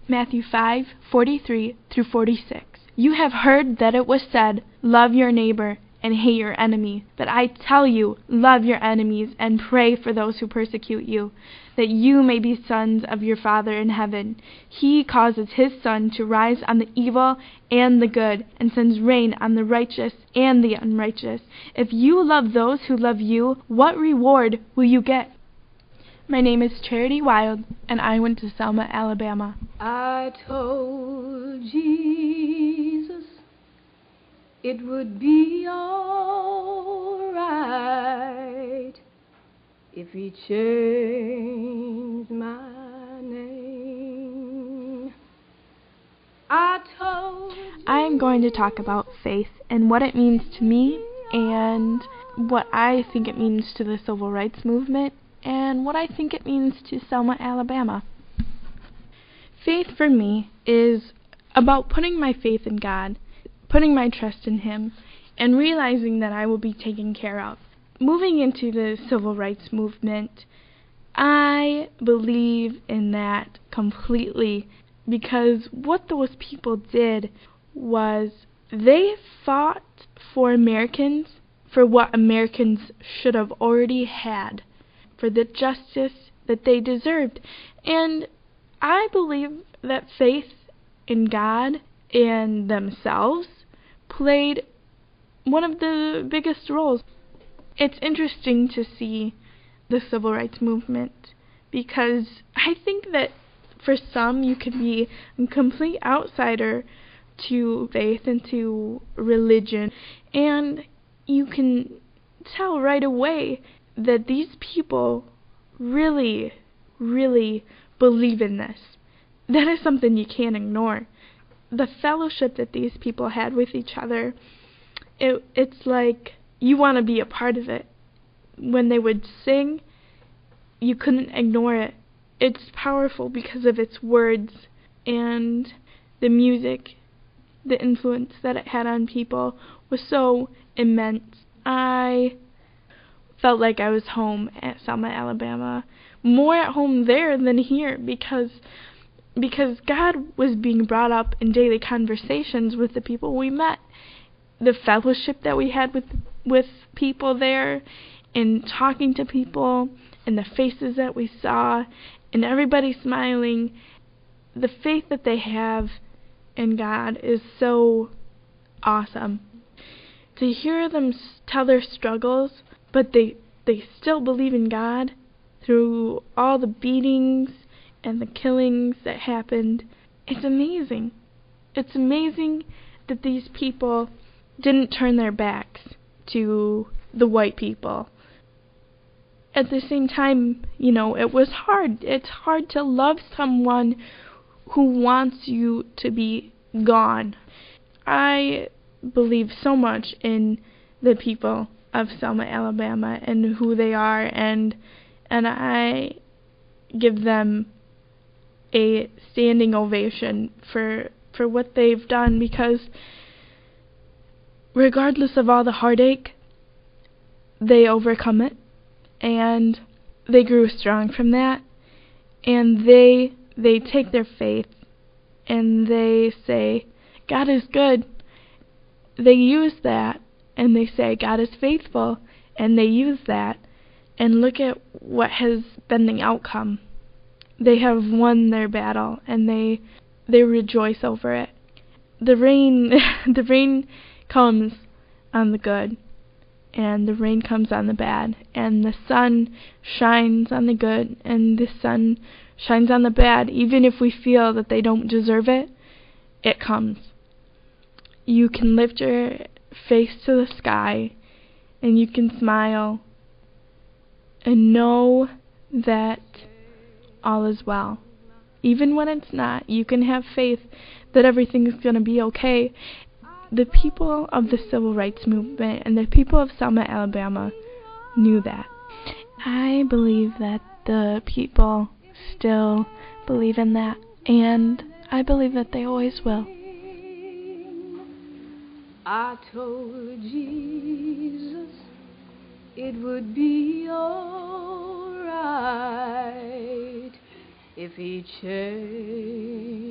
Matthew 5:43-46. You have heard that it was said, love your neighbor and hate your enemy. But I tell you, love your enemies and pray for those who persecute you, that you may be sons of your Father in heaven. He causes his sun to rise on the evil and the good, and sends rain on the righteous and the unrighteous. If you love those who love you, what reward will you get? My name is Charity Wild, and I went to Selma, Alabama. I told Jesus it would be all right if he changed my name. I am going to talk about faith and what it means to me, and what I think it means to the civil rights movement, and what I think it means to Selma, Alabama. Faith for me is about putting my faith in God, putting my trust in Him, and realizing that I will be taken care of. Moving into the civil rights movement, I believe in that completely, because what those people did was they fought for Americans, for what Americans should have already had, for the justice that they deserved. And I believe that faith in God and themselves played one of the biggest roles. It's interesting to see the civil rights movement, because I think that for some you can be a complete outsider to faith and to religion, and you can tell right away that these people really, really believe in this. That is something you can't ignore. The fellowship that these people had with each other, it's like you want to be a part of it. When they would sing, you couldn't ignore it. It's powerful because of its words and the music. The influence that it had on people was so immense. I felt like I was home at Selma, Alabama, more at home there than here, because God was being brought up in daily conversations with the people we met. The fellowship that we had with people there, and talking to people, and the faces that we saw, and everybody smiling. The faith that they have in God is so awesome. To hear them tell their struggles, but they still believe in God through all the beatings and the killings that happened. It's amazing. It's amazing that these people didn't turn their backs to the white people. At the same time, it was hard. It's hard to love someone who wants you to be gone. I believe so much in the people of Selma, Alabama, and who they are, and I give them a standing ovation for what they've done, because regardless of all the heartache, they overcome it, and they grew strong from that, and they take their faith and they say, God is good. They use that, and they say, God is faithful, and they use that, and look at what has been the outcome. They have won their battle, and they rejoice over it. The rain comes on the good, and the rain comes on the bad, and the sun shines on the good, and the sun shines on the bad. Even if we feel that they don't deserve it, it comes. You can lift your face to the sky, and you can smile, and know that all is well. Even when it's not, you can have faith that everything is going to be okay. The people of the civil rights movement and the people of Selma, Alabama knew that. I believe that the people still believe in that, and I believe that they always will. I told Jesus it would be all right if he changed